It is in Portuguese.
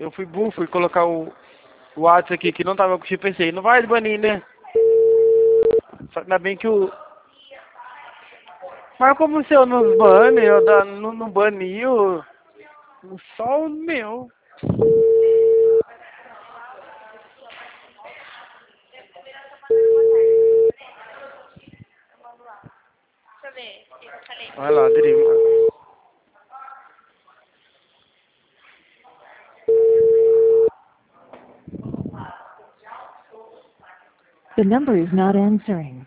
Eu fui burro, fui colocar o WhatsApp aqui que não tava com chip, pensei, não vai banir, né? Só que ainda bem que o... Mas como o seu nos bane, eu não baniu, só o meu. Deixa eu ver o que eu falei. Vai lá, Driva. The number is not answering.